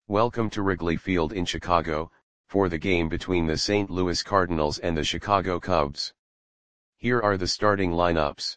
Welcome to Wrigley Field in Chicago, for the game between the St. Louis Cardinals and the Chicago Cubs. Here are the starting lineups.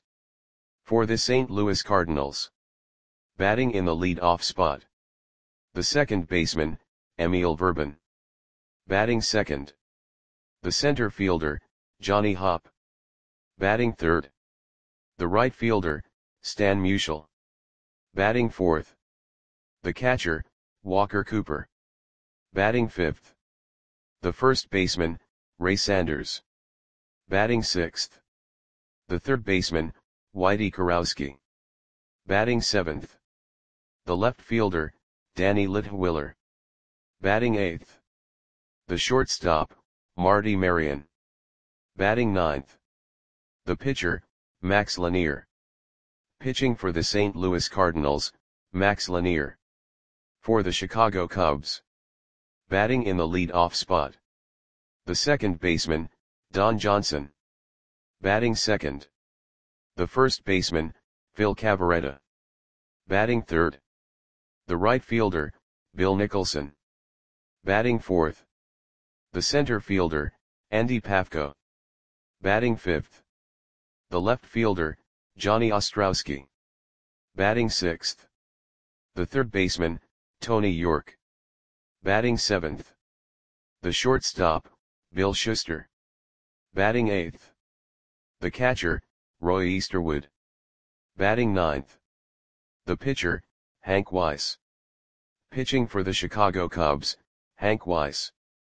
For the St. Louis Cardinals. Batting in the lead-off spot. The second baseman, Emil Verban. Batting second. The center fielder, Johnny Hopp. Batting third. The right fielder, Stan Musial. Batting fourth. The catcher, Walker Cooper. Batting fifth. The first baseman, Ray Sanders. Batting sixth. The third baseman, Whitey Kurowski. Batting seventh. The left fielder, Danny Litwiler. Batting eighth. The shortstop, Marty Marion. Batting ninth. The pitcher, Max Lanier. Pitching for the St. Louis Cardinals, Max Lanier. For the Chicago Cubs. Batting in the lead-off spot. The second baseman, Don Johnson. Batting second. The first baseman, Phil Cavarretta. Batting third. The right fielder, Bill Nicholson. Batting fourth. The center fielder, Andy Pafko. Batting fifth. The left fielder, Johnny Ostrowski. Batting sixth. The third baseman, Tony York. Batting seventh. The shortstop, Bill Schuster. Batting eighth. The catcher, Roy Easterwood. Batting ninth. The pitcher, Hank Weiss. Pitching for the Chicago Cubs, Hank Weiss.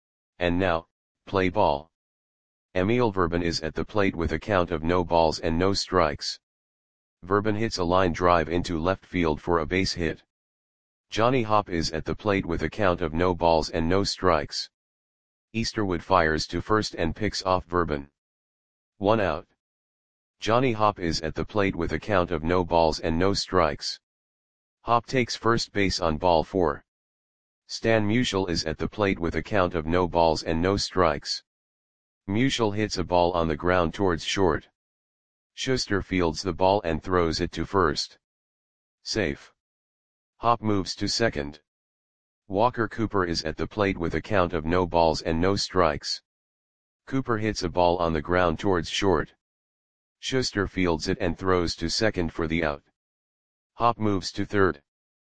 And now, play ball. Emil Verban is at the plate with a count of no balls and no strikes. Verban hits a line drive into left field for a base hit. Johnny Hopp is at the plate with a count of no balls and no strikes. Easterwood fires to first and picks off Verban. 1 out. Johnny Hopp is at the plate with a count of no balls and no strikes. Hopp takes first base on ball 4. Stan Musial is at the plate with a count of no balls and no strikes. Musial hits a ball on the ground towards short. Schuster fields the ball and throws it to first. Safe. Hopp moves to second. Walker Cooper is at the plate with a count of no balls and no strikes. Cooper hits a ball on the ground towards short. Schuster fields it and throws to second for the out. Hopp moves to third.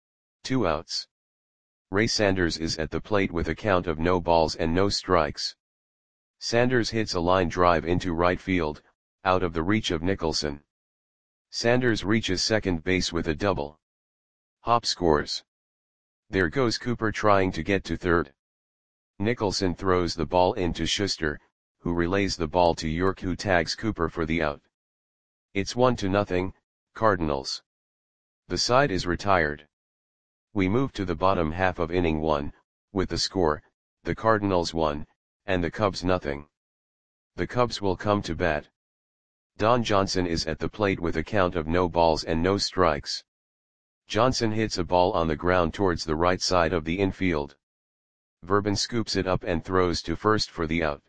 2 outs. Ray Sanders is at the plate with a count of no balls and no strikes. Sanders hits a line drive into right field, out of the reach of Nicholson. Sanders reaches second base with a double. Hopp scores. There goes Cooper trying to get to third. Nicholson throws the ball into Schuster, who relays the ball to York, who tags Cooper for the out. It's 1-0, Cardinals. The side is retired. We move to the bottom half of inning 1, with the score, the Cardinals 1, and the Cubs 0. The Cubs will come to bat. Don Johnson is at the plate with a count of no balls and no strikes. Johnson hits a ball on the ground towards the right side of the infield. Verban scoops it up and throws to first for the out.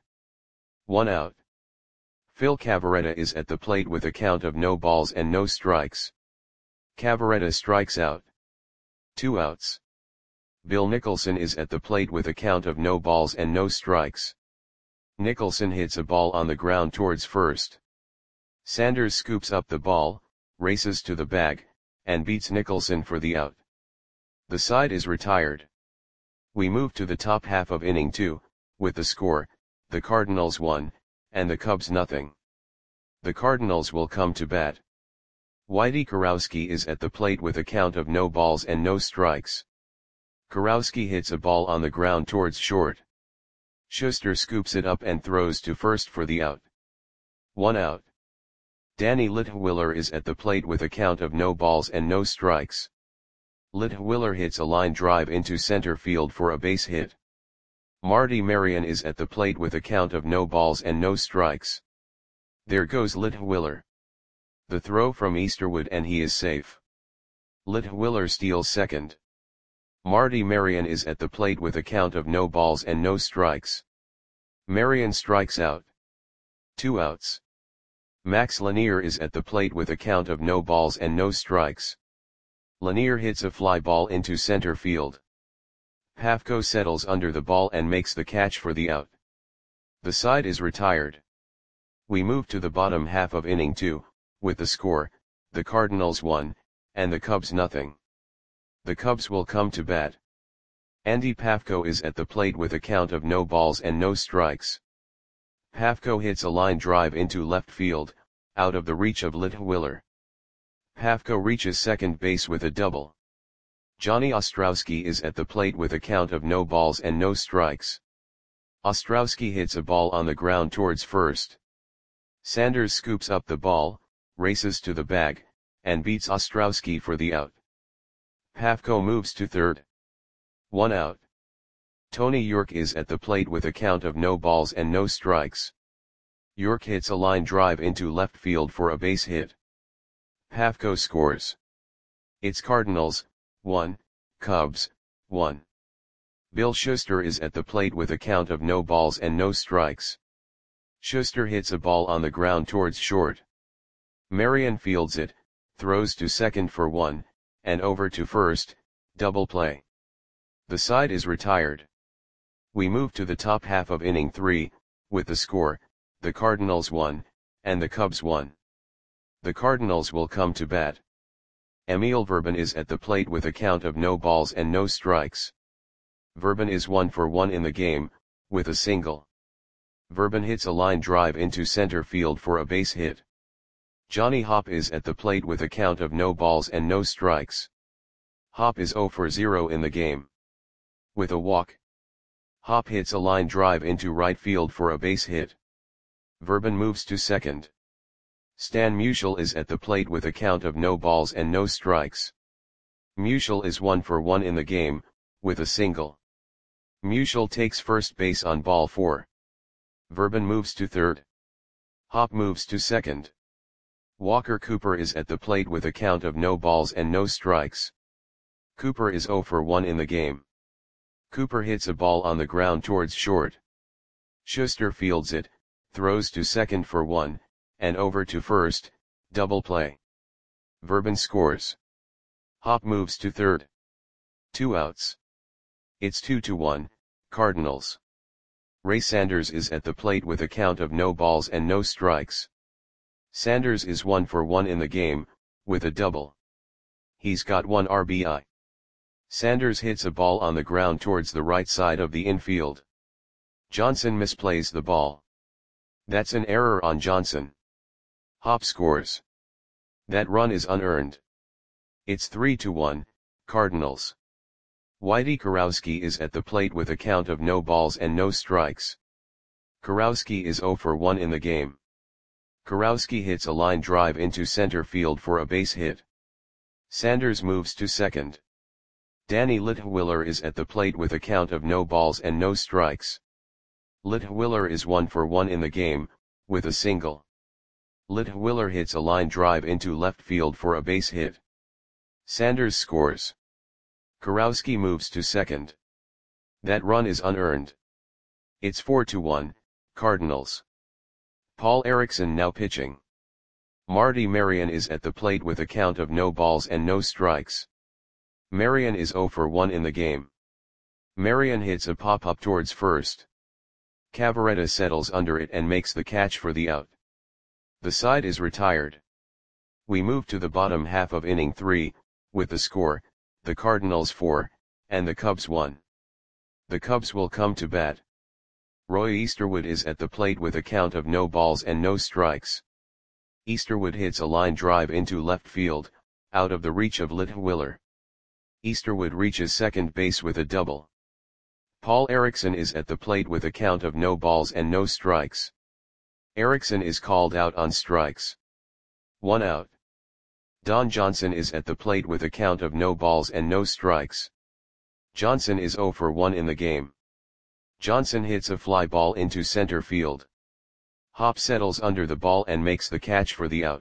1 out. Phil Cavarretta is at the plate with a count of no balls and no strikes. Cavarretta strikes out. 2 outs. Bill Nicholson is at the plate with a count of no balls and no strikes. Nicholson hits a ball on the ground towards first. Sanders scoops up the ball, races to the bag, and beats Nicholson for the out. The side is retired. We move to the top half of inning 2, with the score, the Cardinals 1, and the Cubs 0. The Cardinals will come to bat. Whitey Kurowski is at the plate with a count of no balls and no strikes. Kurowski hits a ball on the ground towards short. Schuster scoops it up and throws to first for the out. 1 out. Danny Litwiler is at the plate with a count of no balls and no strikes. Litwiler hits a line drive into center field for a base hit. Marty Marion is at the plate with a count of no balls and no strikes. There goes Litwiler. The throw from Easterwood and he is safe. Litwiler steals second. Marty Marion is at the plate with a count of no balls and no strikes. Marion strikes out. 2 outs. Max Lanier is at the plate with a count of no balls and no strikes. Lanier hits a fly ball into center field. Pafko settles under the ball and makes the catch for the out. The side is retired. We move to the bottom half of inning 2, with the score, the Cardinals 1, and the Cubs nothing. The Cubs will come to bat. Andy Pafko is at the plate with a count of no balls and no strikes. Pafko hits a line drive into left field, out of the reach of Litwiler. Pafko reaches second base with a double. Johnny Ostrowski is at the plate with a count of no balls and no strikes. Ostrowski hits a ball on the ground towards first. Sanders scoops up the ball, races to the bag, and beats Ostrowski for the out. Pafko moves to third. 1 out. Tony York is at the plate with a count of no balls and no strikes. York hits a line drive into left field for a base hit. Pafko scores. It's Cardinals, 1, Cubs, 1. Bill Schuster is at the plate with a count of no balls and no strikes. Schuster hits a ball on the ground towards short. Marion fields it, throws to second for 1, and over to first, double play. The side is retired. We move to the top half of inning 3, with the score, the Cardinals 1, and the Cubs 1. The Cardinals will come to bat. Emil Verban is at the plate with a count of no balls and no strikes. Verban is 1 for 1 in the game, with a single. Verban hits a line drive into center field for a base hit. Johnny Hopp is at the plate with a count of no balls and no strikes. Hopp is 0 for 0 in the game. With a walk. Hopp hits a line drive into right field for a base hit. Verban moves to second. Stan Musial is at the plate with a count of no balls and no strikes. Musial is 1 for 1 in the game, with a single. Musial takes first base on ball 4. Verban moves to third. Hopp moves to second. Walker Cooper is at the plate with a count of no balls and no strikes. Cooper is 0 for 1 in the game. Cooper hits a ball on the ground towards short. Schuster fields it, throws to second for 1, and over to first, double play. Verban scores. Hopp moves to third. 2 outs. It's 2-1, Cardinals. Ray Sanders is at the plate with a count of no balls and no strikes. Sanders is 1 for 1 in the game, with a double. He's got 1 RBI. Sanders hits a ball on the ground towards the right side of the infield. Johnson misplays the ball. That's an error on Johnson. Hopp scores. That run is unearned. It's 3-1, Cardinals. Whitey Kurowski is at the plate with a count of no balls and no strikes. Kurowski is 0 for 1 in the game. Kurowski hits a line drive into center field for a base hit. Sanders moves to second. Danny Litwiler is at the plate with a count of no balls and no strikes. Litwiler is 1 for 1 in the game, with a single. Litwiler hits a line drive into left field for a base hit. Sanders scores. Kurowski moves to second. That run is unearned. It's 4-1, Cardinals. Paul Erickson now pitching. Marty Marion is at the plate with a count of no balls and no strikes. Marion is 0 for 1 in the game. Marion hits a pop-up towards first. Cavaretta settles under it and makes the catch for the out. The side is retired. We move to the bottom half of inning 3, with the score, the Cardinals 4, and the Cubs 1. The Cubs will come to bat. Roy Easterwood is at the plate with a count of no balls and no strikes. Easterwood hits a line drive into left field, out of the reach of Litwiler. Easterwood reaches second base with a double. Paul Erickson is at the plate with a count of no balls and no strikes. Erickson is called out on strikes. 1 out. Don Johnson is at the plate with a count of no balls and no strikes. Johnson is 0 for 1 in the game. Johnson hits a fly ball into center field. Hopp settles under the ball and makes the catch for the out.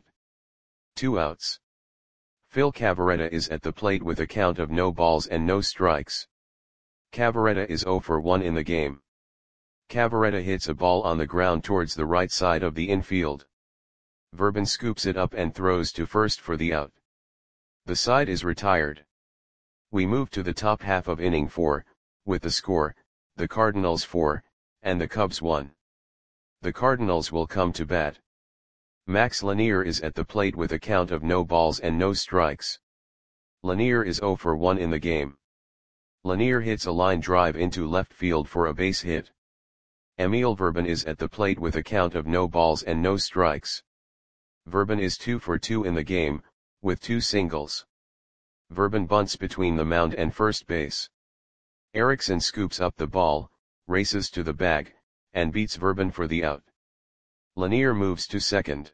2 outs. Phil Cavaretta is at the plate with a count of no balls and no strikes. Cavaretta is 0 for 1 in the game. Cavaretta hits a ball on the ground towards the right side of the infield. Verban scoops it up and throws to first for the out. The side is retired. We move to the top half of inning 4, with the score, the Cardinals 4, and the Cubs 1. The Cardinals will come to bat. Max Lanier is at the plate with a count of no balls and no strikes. Lanier is 0 for 1 in the game. Lanier hits a line drive into left field for a base hit. Emil Verban is at the plate with a count of no balls and no strikes. Verban is 2 for 2 in the game, with 2 singles. Verban bunts between the mound and first base. Erickson scoops up the ball, races to the bag, and beats Verban for the out. Lanier moves to second.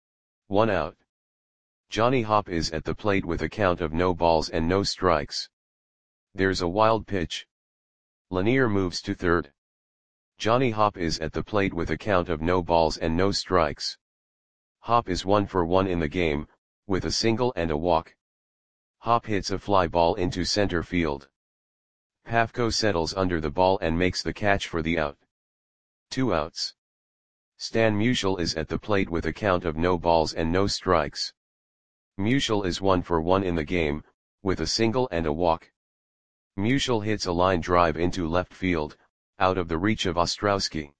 1 out. Johnny Hopp is at the plate with a count of no balls and no strikes. There's a wild pitch. Lanier moves to third. Johnny Hopp is at the plate with a count of no balls and no strikes. Hopp is 1 for 1 in the game, with a single and a walk. Hopp hits a fly ball into center field. Pafko settles under the ball and makes the catch for the out. 2 outs. Stan Musial is at the plate with a count of no balls and no strikes. Musial is 1 for 1 in the game, with a single and a walk. Musial hits a line drive into left field, out of the reach of Ostrowski.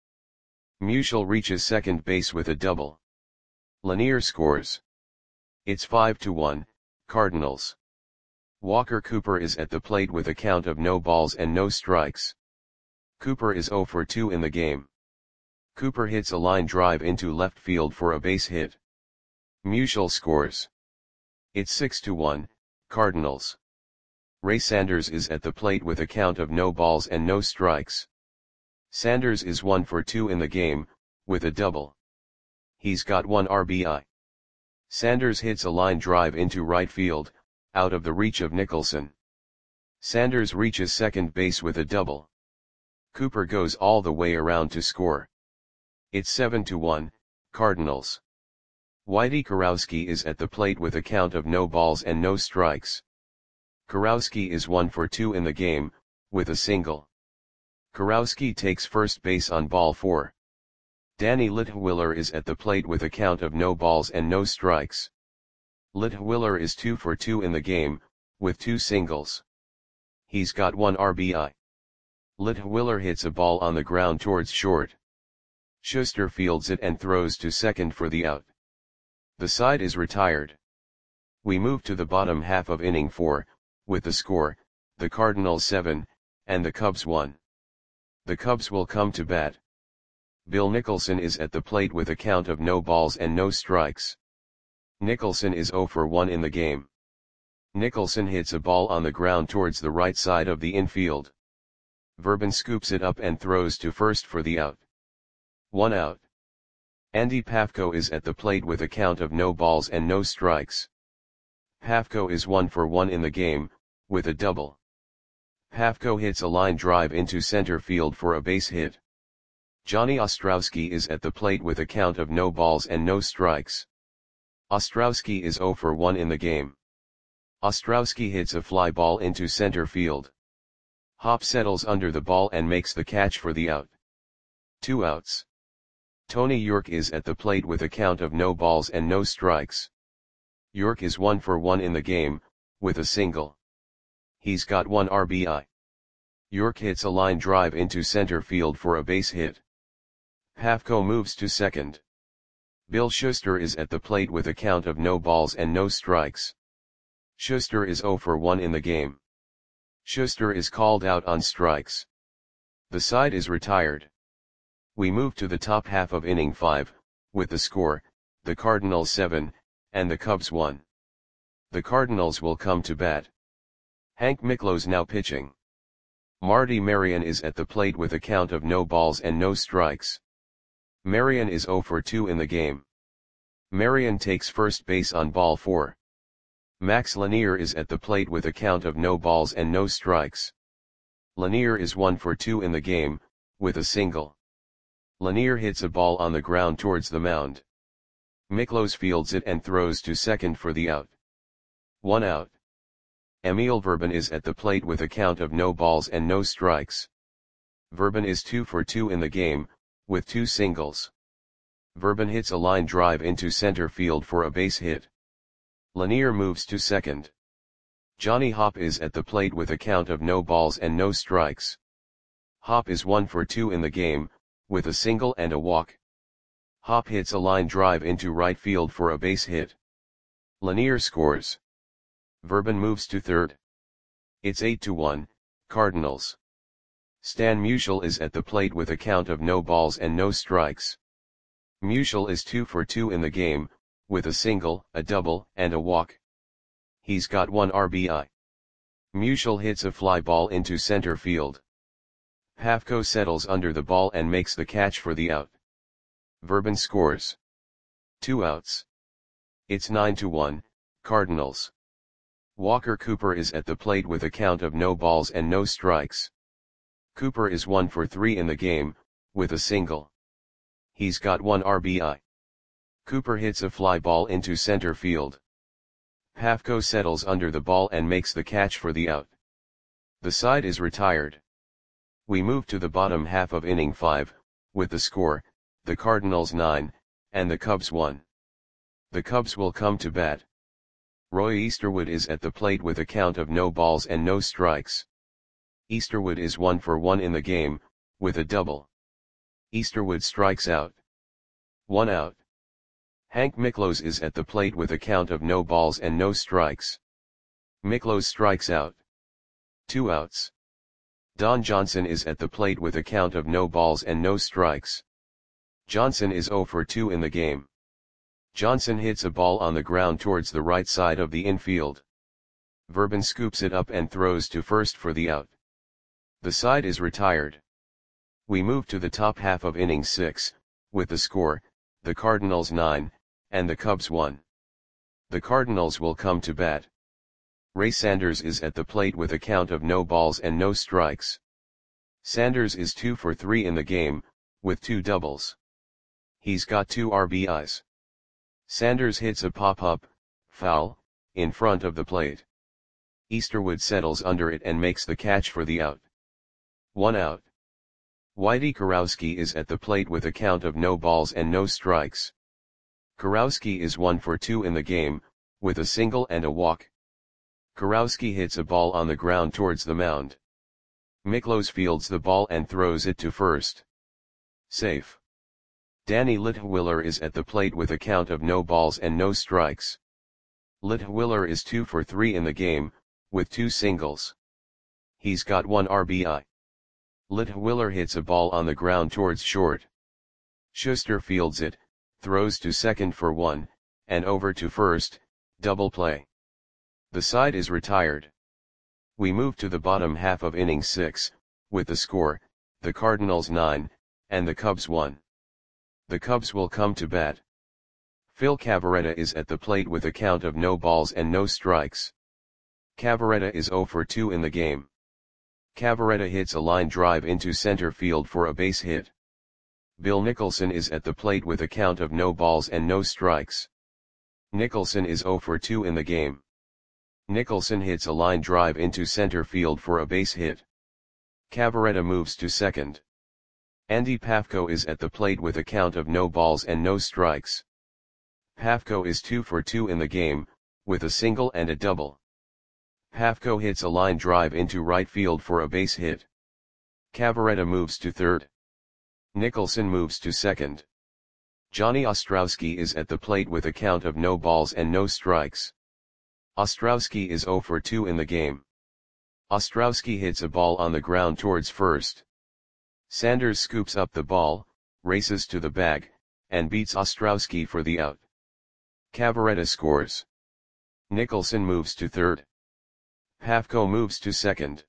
Musial reaches second base with a double. Lanier scores. It's 5-1, Cardinals. Walker Cooper is at the plate with a count of no balls and no strikes. Cooper is 0 for 2 in the game. Cooper hits a line drive into left field for a base hit. Musial scores. It's 6-1, Cardinals. Ray Sanders is at the plate with a count of no balls and no strikes. Sanders is 1 for 2 in the game, with a double. He's got 1 RBI. Sanders hits a line drive into right field, out of the reach of Nicholson. Sanders reaches second base with a double. Cooper goes all the way around to score. It's 7-1, Cardinals. Whitey Kurowski is at the plate with a count of no balls and no strikes. Kurowski is 1 for 2 in the game, with a single. Kurowski takes first base on ball 4. Danny Litwiller is at the plate with a count of no balls and no strikes. Litwiller is 2 for 2 in the game, with 2 singles. He's got 1 RBI. Litwiller hits a ball on the ground towards short. Schuster fields it and throws to second for the out. The side is retired. We move to the bottom half of inning 4, with the score, the Cardinals 7, and the Cubs 1. The Cubs will come to bat. Bill Nicholson is at the plate with a count of no balls and no strikes. Nicholson is 0 for 1 in the game. Nicholson hits a ball on the ground towards the right side of the infield. Verban scoops it up and throws to first for the out. 1 out. Andy Pafko is at the plate with a count of no balls and no strikes. Pafko is 1 for 1 in the game, with a double. Pafko hits a line drive into center field for a base hit. Johnny Ostrowski is at the plate with a count of no balls and no strikes. Ostrowski is 0 for 1 in the game. Ostrowski hits a fly ball into center field. Hopp settles under the ball and makes the catch for the out. 2 outs. Tony York is at the plate with a count of no balls and no strikes. York is 1 for 1 in the game, with a single. He's got 1 RBI. York hits a line drive into center field for a base hit. Pafko moves to second. Bill Schuster is at the plate with a count of no balls and no strikes. Schuster is 0 for 1 in the game. Schuster is called out on strikes. The side is retired. We move to the top half of inning 5, with the score, the Cardinals 7, and the Cubs 1. The Cardinals will come to bat. Hank Miklos now pitching. Marty Marion is at the plate with a count of no balls and no strikes. Marion is 0 for 2 in the game. Marion takes first base on ball 4. Max Lanier is at the plate with a count of no balls and no strikes. Lanier is 1 for 2 in the game, with a single. Lanier hits a ball on the ground towards the mound. Miklos fields it and throws to second for the out. 1 out. Emil Verban is at the plate with a count of no balls and no strikes. Verban is 2 for 2 in the game, with 2 singles. Verban hits a line drive into center field for a base hit. Lanier moves to second. Johnny Hopp is at the plate with a count of no balls and no strikes. Hop is 1 for 2 in the game, with a single and a walk. Hop hits a line drive into right field for a base hit. Lanier scores. Verban moves to third. It's 8-1, Cardinals. Stan Musial is at the plate with a count of no balls and no strikes. Musial is 2 for 2 in the game, with a single, a double, and a walk. He's got 1 RBI. Musial hits a fly ball into center field. Pafko settles under the ball and makes the catch for the out. Verban scores. 2 outs. It's 9-1, Cardinals. Walker Cooper is at the plate with a count of no balls and no strikes. Cooper is 1 for 3 in the game, with a single. He's got 1 RBI. Cooper hits a fly ball into center field. Pafko settles under the ball and makes the catch for the out. The side is retired. We move to the bottom half of inning 5, with the score, the Cardinals 9, and the Cubs 1. The Cubs will come to bat. Roy Easterwood is at the plate with a count of no balls and no strikes. Easterwood is 1 for 1 in the game, with a double. Easterwood strikes out. 1 out. Hank Miklos is at the plate with a count of no balls and no strikes. Miklos strikes out. 2 outs. Don Johnson is at the plate with a count of no balls and no strikes. Johnson is 0 for 2 in the game. Johnson hits a ball on the ground towards the right side of the infield. Verban scoops it up and throws to first for the out. The side is retired. We move to the top half of inning 6, with the score, the Cardinals 9, and the Cubs 1. The Cardinals will come to bat. Ray Sanders is at the plate with a count of no balls and no strikes. Sanders is 2 for 3 in the game, with 2 doubles. He's got 2 RBIs. Sanders hits a pop-up, foul, in front of the plate. Easterwood settles under it and makes the catch for the out. 1 out. Whitey Kurowski is at the plate with a count of no balls and no strikes. Kurowski is 1 for 2 in the game, with a single and a walk. Kurowski hits a ball on the ground towards the mound. Miklos fields the ball and throws it to first. Safe. Danny Litwiller is at the plate with a count of no balls and no strikes. Litwiller is 2 for 3 in the game, with 2 singles. He's got 1 RBI. Litwiller hits a ball on the ground towards short. Schuster fields it, throws to second for 1, and over to first, double play. The side is retired. We move to the bottom half of inning 6, with the score, the Cardinals 9, and the Cubs 1. The Cubs will come to bat. Phil Cavarretta is at the plate with a count of no balls and no strikes. Cavarretta is 0 for 2 in the game. Cavarretta hits a line drive into center field for a base hit. Bill Nicholson is at the plate with a count of no balls and no strikes. Nicholson is 0 for 2 in the game. Nicholson hits a line drive into center field for a base hit. Cavarretta moves to second. Andy Pafko is at the plate with a count of no balls and no strikes. Pafko is 2 for 2 in the game, with a single and a double. Pafko hits a line drive into right field for a base hit. Cavarretta moves to third. Nicholson moves to second. Johnny Ostrowski is at the plate with a count of no balls and no strikes. Ostrowski is 0 for 2 in the game. Ostrowski hits a ball on the ground towards first. Sanders scoops up the ball, races to the bag, and beats Ostrowski for the out. Cavarretta scores. Nicholson moves to third. Pafko moves to second.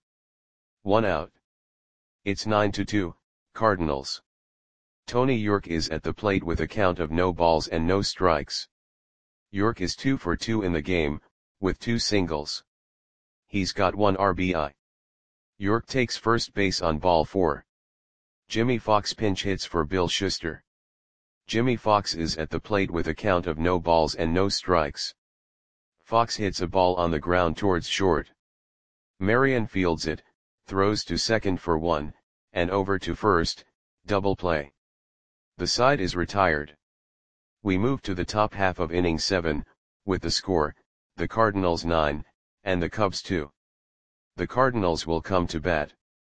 1 out. It's 9-2, Cardinals. Tony York is at the plate with a count of no balls and no strikes. York is 2 for 2 in the game, with 2 singles. He's got 1 RBI. York takes first base on ball 4. Jimmy Fox pinch hits for Bill Schuster. Jimmy Fox is at the plate with a count of no balls and no strikes. Fox hits a ball on the ground towards short. Marion fields it, throws to second for 1, and over to first, double play. The side is retired. We move to the top half of inning 7, with the score, the Cardinals 9, and the Cubs 2. The Cardinals will come to bat.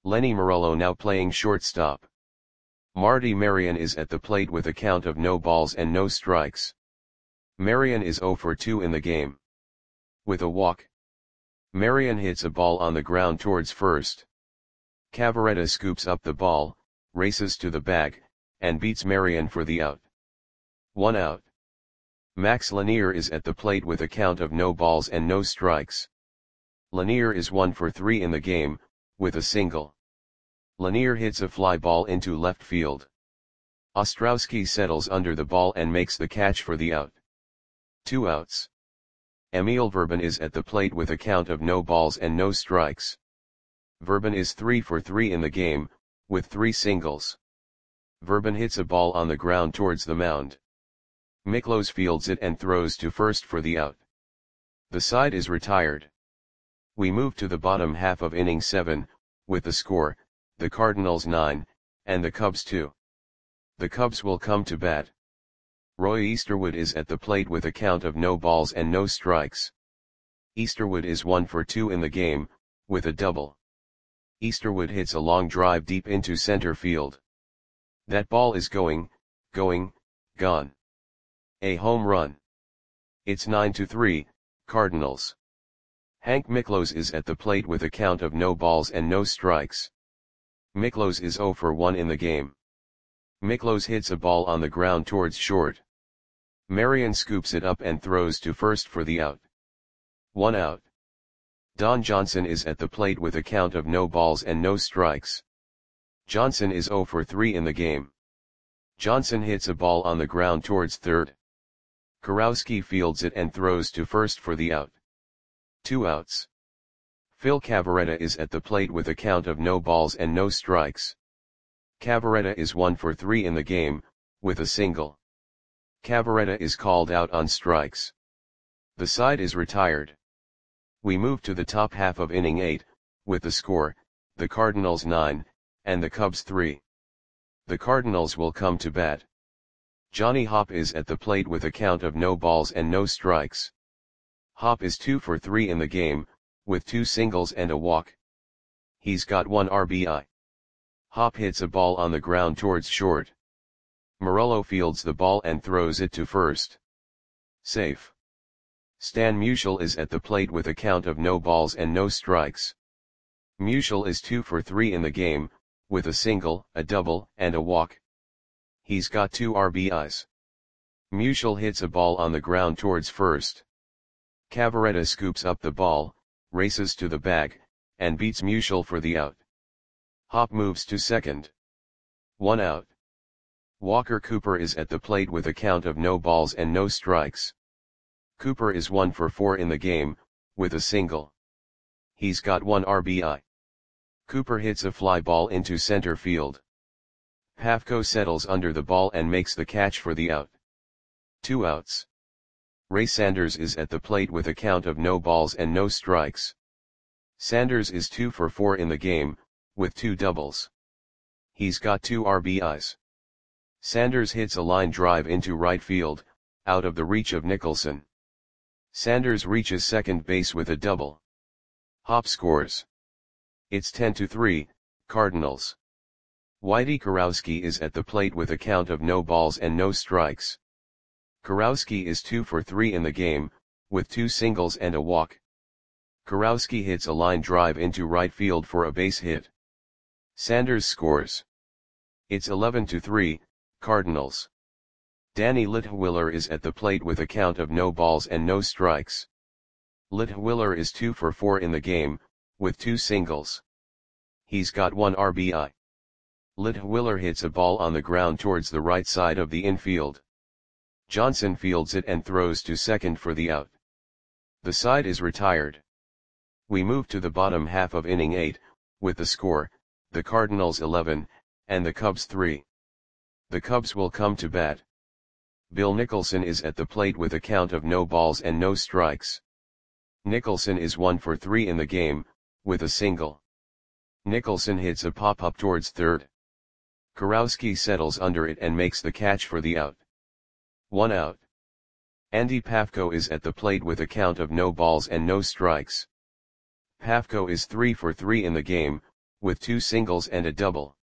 Lenny Morello now playing shortstop. Marty Marion is at the plate with a count of no balls and no strikes. Marion is 0 for 2 in the game. With a walk, Marion hits a ball on the ground towards first. Cavaretta scoops up the ball, races to the bag, and beats Marion for the out. 1 out. Max Lanier is at the plate with a count of no balls and no strikes. Lanier is 1 for 3 in the game, with a single. Lanier hits a fly ball into left field. Ostrowski settles under the ball and makes the catch for the out. 2 outs. Emil Verban is at the plate with a count of no balls and no strikes. Verban is 3 for 3 in the game, with 3 singles. Verban hits a ball on the ground towards the mound. Miklos fields it and throws to first for the out. The side is retired. We move to the bottom half of inning 7, with the score, the Cardinals 9, and the Cubs 2. The Cubs will come to bat. Roy Easterwood is at the plate with a count of no balls and no strikes. Easterwood is 1 for 2 in the game, with a double. Easterwood hits a long drive deep into center field. That ball is gone. A home run. It's 9-3, Cardinals. Hank Miklos is at the plate with a count of no balls and no strikes. Miklos is 0 for 1 in the game. Miklos hits a ball on the ground towards short. Marion scoops it up and throws to first for the out. 1 out. Don Johnson is at the plate with a count of no balls and no strikes. Johnson is 0 for 3 in the game. Johnson hits a ball on the ground towards third. Kurowski fields it and throws to first for the out. 2 outs. Phil Cavaretta is at the plate with a count of no balls and no strikes. Cavaretta is 1 for 3 in the game, with a single. Cavaretta is called out on strikes. The side is retired. We move to the top half of inning 8, with the score, the Cardinals 9, and the Cubs 3. The Cardinals will come to bat. Johnny Hopp is at the plate with a count of no balls and no strikes. Hopp is 2 for 3 in the game, with 2 singles and a walk. He's got 1 RBI. Hopp hits a ball on the ground towards short. Morello fields the ball and throws it to first. Safe. Stan Musial is at the plate with a count of no balls and no strikes. Musial is 2 for 3 in the game, with a single, a double, and a walk. He's got 2 RBIs. Musial hits a ball on the ground towards first. Cavaretta scoops up the ball, races to the bag, and beats Musial for the out. Hopp moves to second. 1 out. Walker Cooper is at the plate with a count of no balls and no strikes. Cooper is 1 for 4 in the game, with a single. He's got 1 RBI. Cooper hits a fly ball into center field. Pafko settles under the ball and makes the catch for the out. 2 outs. Ray Sanders is at the plate with a count of no balls and no strikes. Sanders is 2 for 4 in the game, with 2 doubles. He's got 2 RBIs. Sanders hits a line drive into right field, out of the reach of Nicholson. Sanders reaches second base with a double. Hopp scores. It's 10-3, Cardinals. Whitey Kurowski is at the plate with a count of no balls and no strikes. Kurowski is 2 for 3 in the game, with 2 singles and a walk. Kurowski hits a line drive into right field for a base hit. Sanders scores. It's 11-3, Cardinals. Danny Litwiller is at the plate with a count of no balls and no strikes. Litwiller is 2 for 4 in the game, with 2 singles. He's got 1 RBI. Litwiller hits a ball on the ground towards the right side of the infield. Johnson fields it and throws to second for the out. The side is retired. We move to the bottom half of inning 8, with the score, the Cardinals 11, and the Cubs 3. The Cubs will come to bat. Bill Nicholson is at the plate with a count of no balls and no strikes. Nicholson is 1 for 3 in the game, with a single. Nicholson hits a pop-up towards third. Kurowski settles under it and makes the catch for the out. 1 out. Andy Pafko is at the plate with a count of no balls and no strikes. Pafko is 3 for 3 in the game, with 2 singles and a double.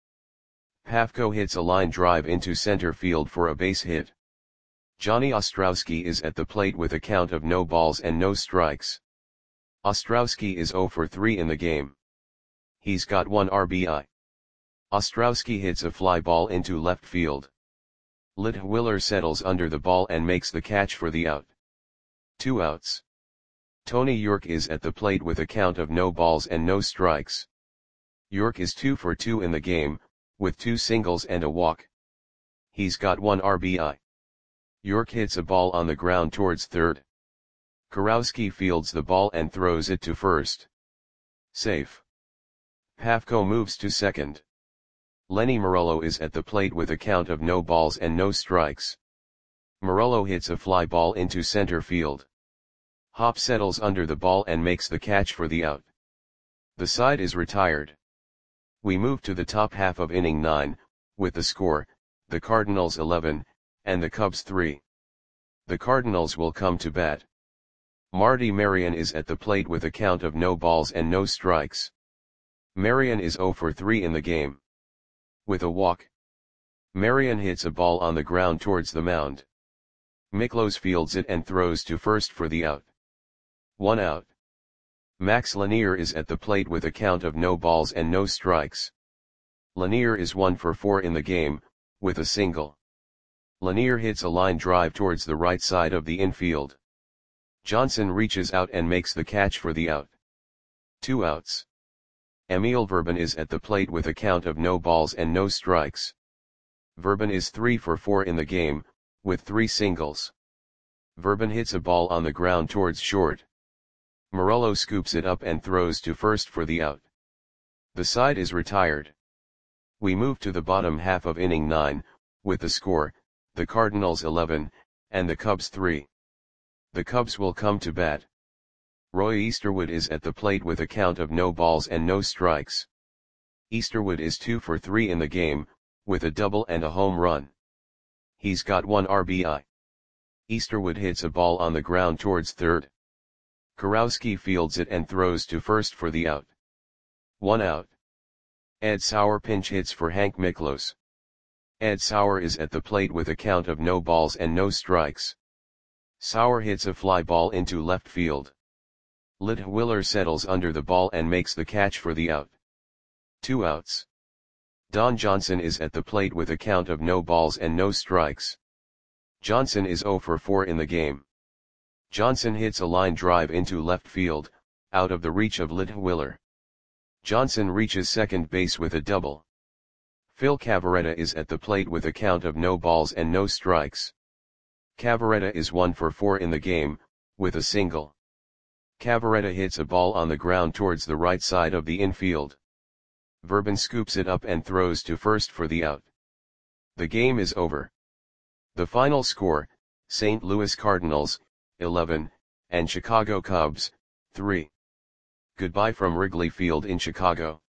Pafko hits a line drive into center field for a base hit. Johnny Ostrowski is at the plate with a count of no balls and no strikes. Ostrowski is 0 for 3 in the game. He's got 1 RBI. Ostrowski hits a fly ball into left field. Litwiller settles under the ball and makes the catch for the out. 2 outs. Tony York is at the plate with a count of no balls and no strikes. York is 2 for 2 in the game, with 2 singles and a walk. He's got 1 RBI. York hits a ball on the ground towards third. Kurowski fields the ball and throws it to first. Safe. Pafko moves to second. Lenny Morello is at the plate with a count of no balls and no strikes. Morello hits a fly ball into center field. Hop settles under the ball and makes the catch for the out. The side is retired. We move to the top half of inning 9, with the score, the Cardinals 11, and the Cubs 3. The Cardinals will come to bat. Marty Marion is at the plate with a count of no balls and no strikes. Marion is 0 for 3 in the game. With a walk. Marion hits a ball on the ground towards the mound. Miklos fields it and throws to first for the out. 1 out. Max Lanier is at the plate with a count of no balls and no strikes. Lanier is 1 for 4 in the game, with a single. Lanier hits a line drive towards the right side of the infield. Johnson reaches out and makes the catch for the out. 2 outs. Emil Verban is at the plate with a count of no balls and no strikes. Verban is 3 for 4 in the game, with 3 singles. Verban hits a ball on the ground towards short. Morello scoops it up and throws to first for the out. The side is retired. We move to the bottom half of inning 9, with the score, the Cardinals 11, and the Cubs 3. The Cubs will come to bat. Roy Easterwood is at the plate with a count of no balls and no strikes. Easterwood is 2 for 3 in the game, with a double and a home run. He's got 1 RBI. Easterwood hits a ball on the ground towards third. Kurowski fields it and throws to first for the out. 1 out. Ed Sauer pinch hits for Hank Miklos. Ed Sauer is at the plate with a count of no balls and no strikes. Sauer hits a fly ball into left field. Litwiller settles under the ball and makes the catch for the out. 2 outs. Don Johnson is at the plate with a count of no balls and no strikes. Johnson is 0 for 4 in the game. Johnson hits a line drive into left field, out of the reach of Litwiller. Johnson reaches second base with a double. Phil Cavarretta is at the plate with a count of no balls and no strikes. Cavarretta is 1 for 4 in the game, with a single. Cavarretta hits a ball on the ground towards the right side of the infield. Verban scoops it up and throws to first for the out. The game is over. The final score, St. Louis Cardinals, 11, and Chicago Cubs, 3. Goodbye from Wrigley Field in Chicago.